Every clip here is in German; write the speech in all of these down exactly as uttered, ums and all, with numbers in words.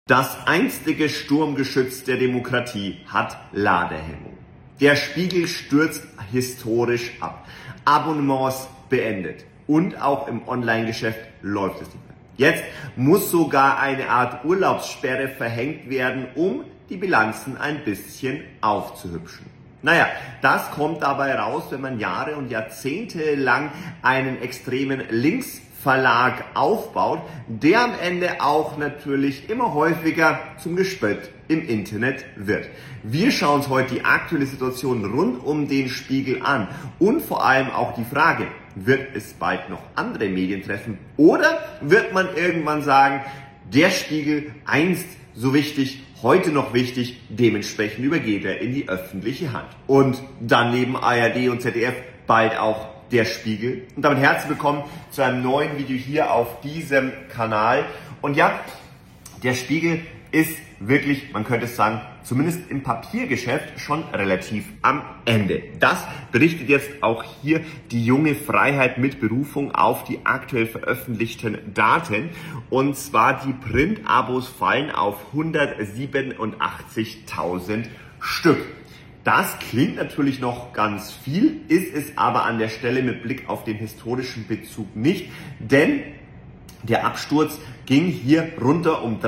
Das einstige Sturmgeschütz der Demokratie hat Ladehemmung. Der Spiegel stürzt historisch ab. Abonnements beendet. Und auch im Online-Geschäft läuft es nicht mehr. Jetzt muss sogar eine Art Urlaubssperre verhängt werden, um die Bilanzen ein bisschen aufzuhübschen. Naja, das kommt dabei raus, wenn man Jahre und Jahrzehnte lang einen extremen Linksverlag aufbaut, der am Ende auch natürlich immer häufiger zum Gespött im Internet wird. Wir schauen uns heute die aktuelle Situation rund um den Spiegel an und vor allem auch die Frage, wird es bald noch andere Medien treffen oder wird man irgendwann sagen, der Spiegel einst so wichtig, heute noch wichtig, dementsprechend übergeht er in die öffentliche Hand. Und dann neben A R D und Z D F bald auch der Spiegel. Und damit herzlich willkommen zu einem neuen Video hier auf diesem Kanal. Und ja, der Spiegel ist wirklich, man könnte es sagen, zumindest im Papiergeschäft schon relativ am Ende. Das berichtet jetzt auch hier die junge Freiheit mit Berufung auf die aktuell veröffentlichten Daten. Und zwar die Print-Abos fallen auf hundertsiebenundachtzigtausend Stück. Das klingt natürlich noch ganz viel, ist es aber an der Stelle mit Blick auf den historischen Bezug nicht, denn der Absturz ging hier runter um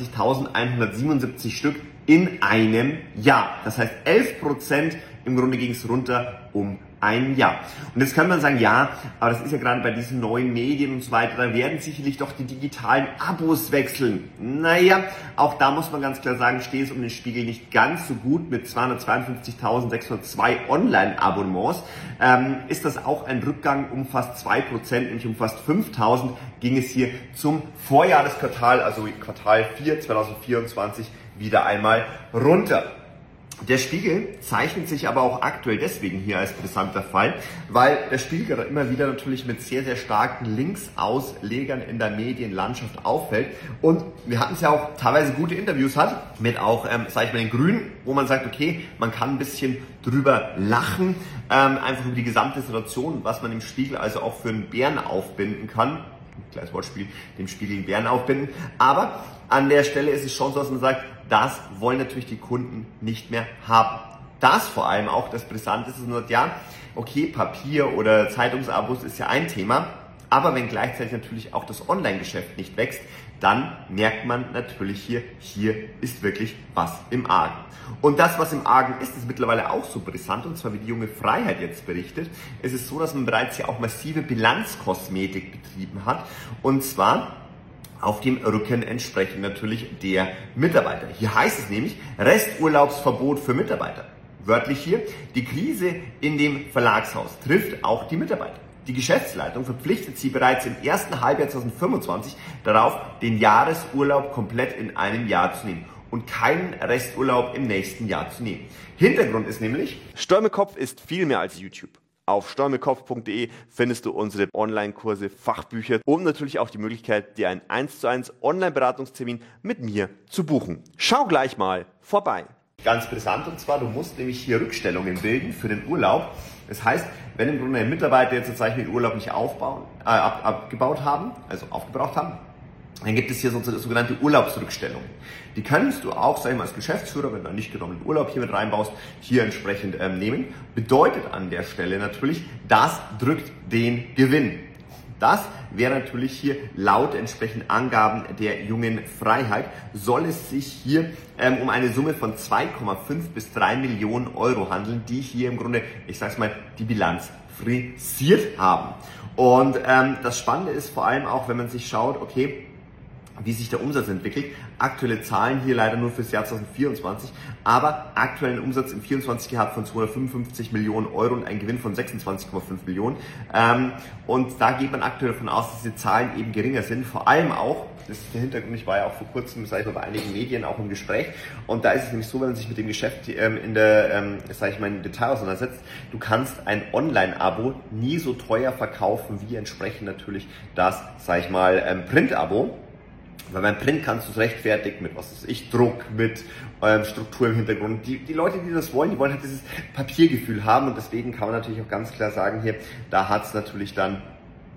dreiundzwanzigtausendeinhundertsiebenundsiebzig Stück in einem Jahr. Das heißt elf Prozent, im Grunde ging es runter um ein Jahr. Und jetzt kann man sagen, ja, aber das ist ja gerade bei diesen neuen Medien und so weiter, da werden sicherlich doch die digitalen Abos wechseln. Naja, auch da muss man ganz klar sagen, steht es um den Spiegel nicht ganz so gut mit zweihundertzweiundfünfzigtausendsechshundertzwei Online-Abonnements. Ähm, ist das auch ein Rückgang um fast zwei Prozent, nämlich um fast fünftausend ging es hier zum Vorjahresquartal, also Quartal vier zweitausendvierundzwanzig, wieder einmal runter. Der Spiegel zeichnet sich aber auch aktuell deswegen hier als brisanter Fall, weil der Spiegel immer wieder natürlich mit sehr, sehr starken Linksauslegern in der Medienlandschaft auffällt. Und wir hatten es ja auch teilweise gute Interviews hat mit auch, ähm, sag ich mal, den Grünen, wo man sagt, okay, man kann ein bisschen drüber lachen, ähm, einfach über die gesamte Situation, was man im Spiegel also auch für einen Bären aufbinden kann. Kleines Wortspiel, dem Spiegel den Bären aufbinden. Aber an der Stelle ist es schon so, dass man sagt, das wollen natürlich die Kunden nicht mehr haben. Das vor allem auch das Brisante ist, dass man sagt, ja, okay, Papier oder Zeitungsabos ist ja ein Thema, aber wenn gleichzeitig natürlich auch das Online-Geschäft nicht wächst, dann merkt man natürlich hier, hier ist wirklich was im Argen. Und das, was im Argen ist, ist mittlerweile auch so brisant, und zwar wie die junge Freiheit jetzt berichtet. Es ist so, dass man bereits hier auch massive Bilanzkosmetik betrieben hat, und zwar auf dem Rücken entsprechend natürlich der Mitarbeiter. Hier heißt es nämlich Resturlaubsverbot für Mitarbeiter. Wörtlich hier, die Krise in dem Verlagshaus trifft auch die Mitarbeiter. Die Geschäftsleitung verpflichtet sie bereits im ersten Halbjahr zweitausendfünfundzwanzig darauf, den Jahresurlaub komplett in einem Jahr zu nehmen und keinen Resturlaub im nächsten Jahr zu nehmen. Hintergrund ist nämlich, Stolmekopf ist viel mehr als YouTube. Auf stolmekopf punkt de findest du unsere Online-Kurse, Fachbücher und natürlich auch die Möglichkeit, dir einen eins zu eins Online-Beratungstermin mit mir zu buchen. Schau gleich mal vorbei. Ganz brisant, und zwar, du musst nämlich hier Rückstellungen bilden für den Urlaub. Das heißt, wenn im Grunde ein Mitarbeiter jetzt tatsächlich den Urlaub nicht aufbauen, äh, ab, abgebaut haben, also aufgebraucht haben, dann gibt es hier so, sogenannte Urlaubsrückstellungen. Die kannst du auch, sag ich mal, als Geschäftsführer, wenn du einen nicht genommenen Urlaub hier mit reinbaust, hier entsprechend ähm, nehmen. Bedeutet an der Stelle natürlich, das drückt den Gewinn. Das wäre natürlich hier laut entsprechend Angaben der jungen Freiheit, soll es sich hier ähm, um eine Summe von zwei Komma fünf bis drei Millionen Euro handeln, die hier im Grunde, ich sag's mal, die Bilanz frisiert haben. Und ähm, das Spannende ist vor allem auch, wenn man sich schaut, okay, wie sich der Umsatz entwickelt. Aktuelle Zahlen hier leider nur fürs Jahr zweitausendvierundzwanzig, aber aktuellen Umsatz im vierundzwanzig gehabt von zweihundertfünfundfünfzig Millionen Euro und ein Gewinn von sechsundzwanzig Komma fünf Millionen. Ähm, und da geht man aktuell davon aus, dass diese Zahlen eben geringer sind. Vor allem auch, das ist der Hintergrund, ich war ja auch vor kurzem, sag ich mal, bei einigen Medien auch im Gespräch, und da ist es nämlich so, wenn man sich mit dem Geschäft ähm, in der, ähm, sag ich mal, im Detail auseinandersetzt, du kannst ein Online-Abo nie so teuer verkaufen wie entsprechend natürlich das, sag ich mal, ähm, Print-Abo. Weil beim Print kannst du es rechtfertigen mit, was weiß ich, Druck, mit ähm, Struktur im Hintergrund. Die, die Leute, die das wollen, die wollen halt dieses Papiergefühl haben, und deswegen kann man natürlich auch ganz klar sagen hier, da hat es natürlich dann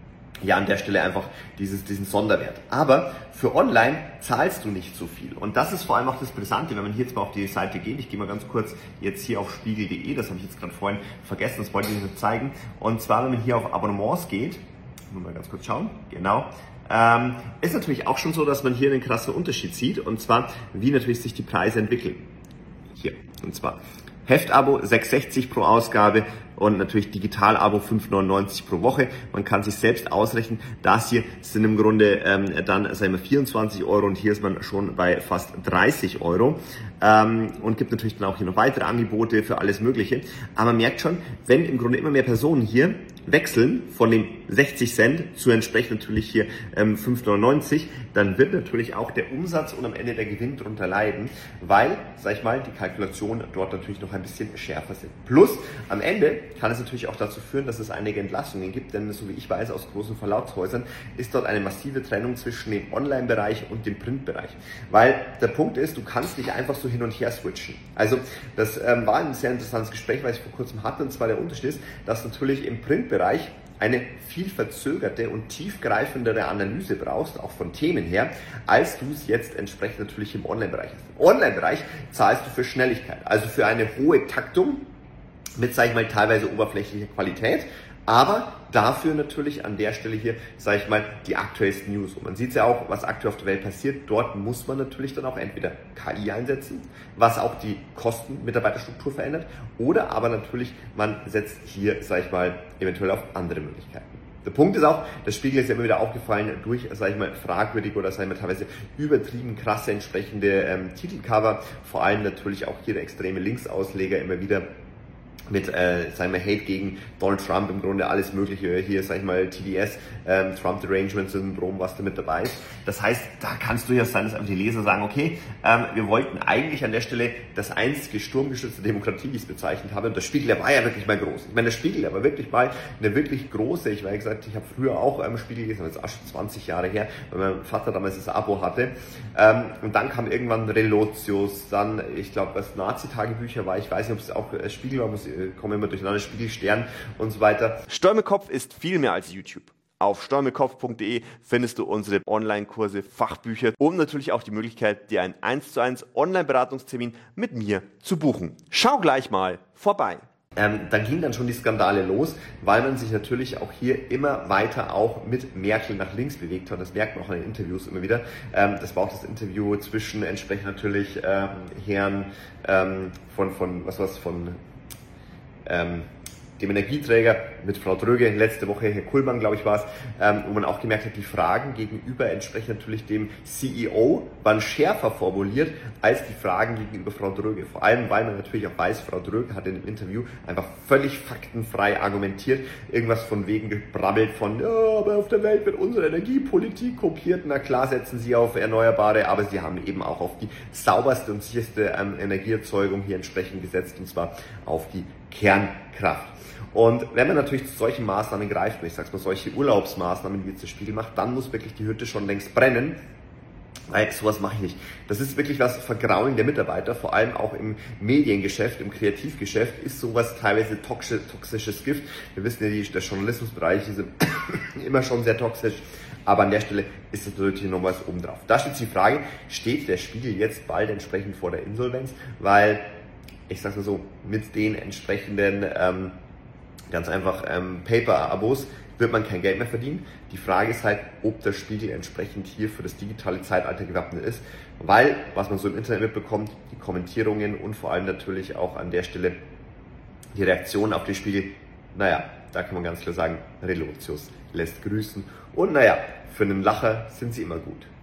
ja an der Stelle einfach dieses, diesen Sonderwert. Aber für online zahlst du nicht so viel. Und das ist vor allem auch das Brisante, wenn man hier jetzt mal auf die Seite geht. Ich gehe mal ganz kurz jetzt hier auf spiegel punkt de, das habe ich jetzt gerade vorhin vergessen, das wollte ich Ihnen zeigen. Und zwar, wenn man hier auf Abonnements geht, mal ganz kurz schauen, genau, ähm, ist natürlich auch schon so, dass man hier einen krassen Unterschied sieht. Und zwar, wie natürlich sich die Preise entwickeln. Hier, und zwar Heftabo sechs sechzig pro Ausgabe und natürlich Digital-Abo fünf neunundneunzig pro Woche. Man kann sich selbst ausrechnen, das hier sind im Grunde ähm, dann sagen wir vierundzwanzig Euro und hier ist man schon bei fast dreißig Euro ähm, und gibt natürlich dann auch hier noch weitere Angebote für alles Mögliche. Aber man merkt schon, wenn im Grunde immer mehr Personen hier wechseln von den sechzig Cent zu entsprechend natürlich hier ähm, fünf neunundneunzig, dann wird natürlich auch der Umsatz und am Ende der Gewinn darunter leiden, weil, sag ich mal, die Kalkulationen dort natürlich noch ein bisschen schärfer sind. Plus, am Ende kann es natürlich auch dazu führen, dass es einige Entlassungen gibt, denn so wie ich weiß aus großen Verlagshäusern ist dort eine massive Trennung zwischen dem Online-Bereich und dem Print-Bereich. Weil der Punkt ist, du kannst nicht einfach so hin und her switchen. Also das ähm, war ein sehr interessantes Gespräch, was ich vor kurzem hatte, und zwar der Unterschied ist, dass natürlich im Print-Bereich eine viel verzögerte und tiefgreifendere Analyse brauchst, auch von Themen her, als du es jetzt entsprechend natürlich im Online-Bereich hast. Im Online-Bereich zahlst du für Schnelligkeit, also für eine hohe Taktung mit, sage ich mal, teilweise oberflächlicher Qualität, aber dafür natürlich an der Stelle hier, sage ich mal, die aktuellsten News. Und man sieht ja auch, was aktuell auf der Welt passiert. Dort muss man natürlich dann auch entweder K I einsetzen, was auch die Kosten, Mitarbeiterstruktur verändert, oder aber natürlich, man setzt hier, sage ich mal, eventuell auf andere Möglichkeiten. Der Punkt ist auch, das Spiegel ist ja immer wieder aufgefallen durch, sage ich mal, fragwürdige oder sage ich mal teilweise übertrieben krasse entsprechende ähm, Titelcover, vor allem natürlich auch hier der extreme Linksausleger immer wieder mit, äh, sagen wir, Hate gegen Donald Trump, im Grunde alles Mögliche, hier, sag ich mal, T D S, ähm, Trump Derangement Syndrom, was da mit dabei ist. Das heißt, da kannst du ja sein, dass einfach die Leser sagen, okay, ähm, wir wollten eigentlich an der Stelle das einzige sturmgeschützte Demokratie, wie ich es bezeichnet habe, und der Spiegel, der war ja wirklich mal groß. Ich meine, der Spiegel, der war wirklich mal eine wirklich große, ich war ja gesagt, ich habe früher auch ähm, Spiegel gelesen, das ist auch schon zwanzig Jahre her, weil mein Vater damals das Abo hatte, ähm, und dann kam irgendwann Relotius, dann, ich glaube, was Nazi-Tagebücher war, ich weiß nicht, ob es auch äh, Spiegel war, muss kommen immer durcheinander, Spiegelstern und so weiter. Steuerkopf ist viel mehr als YouTube. Auf steuerkopf punkt de findest du unsere Online-Kurse, Fachbücher und natürlich auch die Möglichkeit, dir einen eins zu eins Online-Beratungstermin mit mir zu buchen. Schau gleich mal vorbei. Ähm, da ging dann schon die Skandale los, weil man sich natürlich auch hier immer weiter auch mit Merkel nach links bewegt hat. Das merkt man auch in den Interviews immer wieder. Ähm, das war auch das Interview zwischen entsprechend natürlich ähm, Herrn ähm, von, von, was war's, von Ähm, dem Energieträger mit Frau Dröge, letzte Woche Herr Kullmann, glaube ich war es, ähm, wo man auch gemerkt hat, die Fragen gegenüber entsprechend natürlich dem C E O waren schärfer formuliert als die Fragen gegenüber Frau Dröge. Vor allem, weil man natürlich auch weiß, Frau Dröge hat in dem Interview einfach völlig faktenfrei argumentiert, irgendwas von wegen gebrabbelt von, ja, aber auf der Welt wird unsere Energiepolitik kopiert. Na klar setzen sie auf Erneuerbare, aber sie haben eben auch auf die sauberste und sicherste ähm, Energieerzeugung hier entsprechend gesetzt, und zwar auf die Kernkraft. Und wenn man natürlich zu solchen Maßnahmen greift, und ich sag's mal, solche Urlaubsmaßnahmen, wie jetzt der Spiegel macht, dann muss wirklich die Hütte schon längst brennen, weil sowas mache ich nicht. Das ist wirklich was Vergraulen der Mitarbeiter, vor allem auch im Mediengeschäft, im Kreativgeschäft ist sowas teilweise toxisch, toxisches Gift. Wir wissen ja, die, der Journalismusbereich ist immer schon sehr toxisch, aber an der Stelle ist das natürlich noch was obendrauf. Da steht die Frage, steht der Spiegel jetzt bald entsprechend vor der Insolvenz, weil, ich sag's mal so, mit den entsprechenden ähm, ganz einfach ähm, Paper-Abos wird man kein Geld mehr verdienen. Die Frage ist halt, ob der Spiegel entsprechend hier für das digitale Zeitalter gewappnet ist, weil, was man so im Internet mitbekommt, die Kommentierungen und vor allem natürlich auch an der Stelle die Reaktionen auf den Spiegel, naja, da kann man ganz klar sagen, Relotius lässt grüßen und naja, für einen Lacher sind sie immer gut.